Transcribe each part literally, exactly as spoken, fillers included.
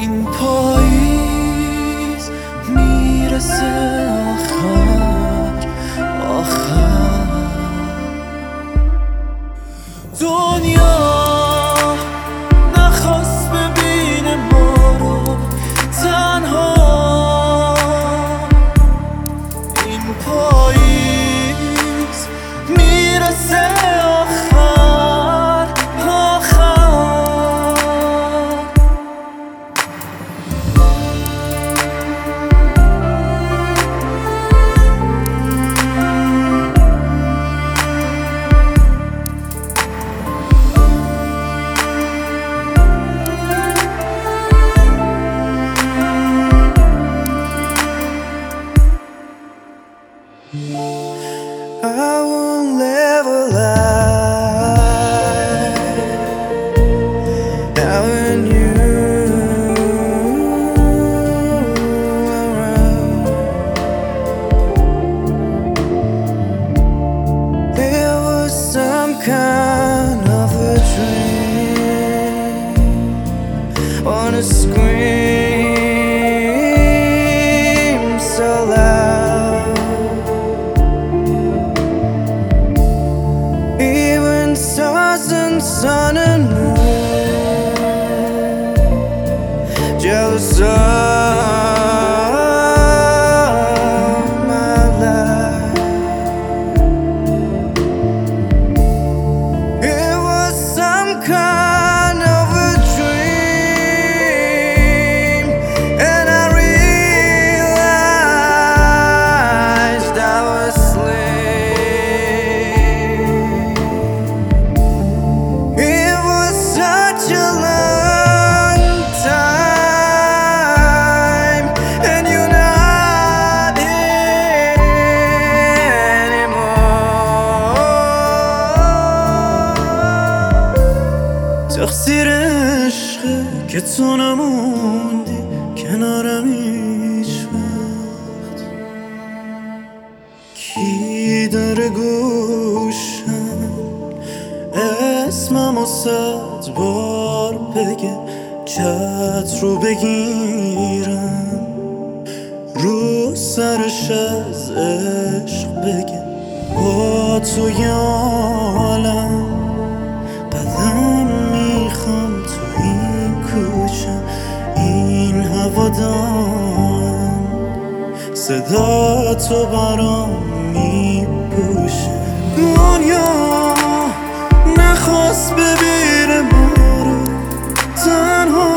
این پاییز میرسه آخر آخر دنیا نخواست ببینه ما رو تنها این پاییز میرسه آخر آخر I will live a life having you around. It was some kind of a dream on a scream so loud. Even stars and sun and moon jealous of my life. It was some kind of a dream, and I realized I was asleep. It was such a long time, and you're not here anymore. تقصیر عشقه که تو نموندی کنارم هیچ وقت. کی داره گوشم اسممو صد بار بگه، چت رو بگیرم رو سرش از عشق بگه با توی عالم قدم میخوام تو این کوچه این هوادارم صدا تو برام میپوشه. دنیا نخواست ببینه ما رو تنها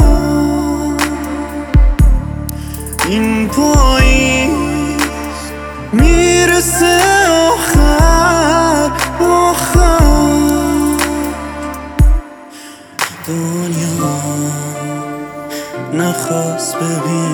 این پاییز میرسه آخر آخر دنیا نخواست ببینه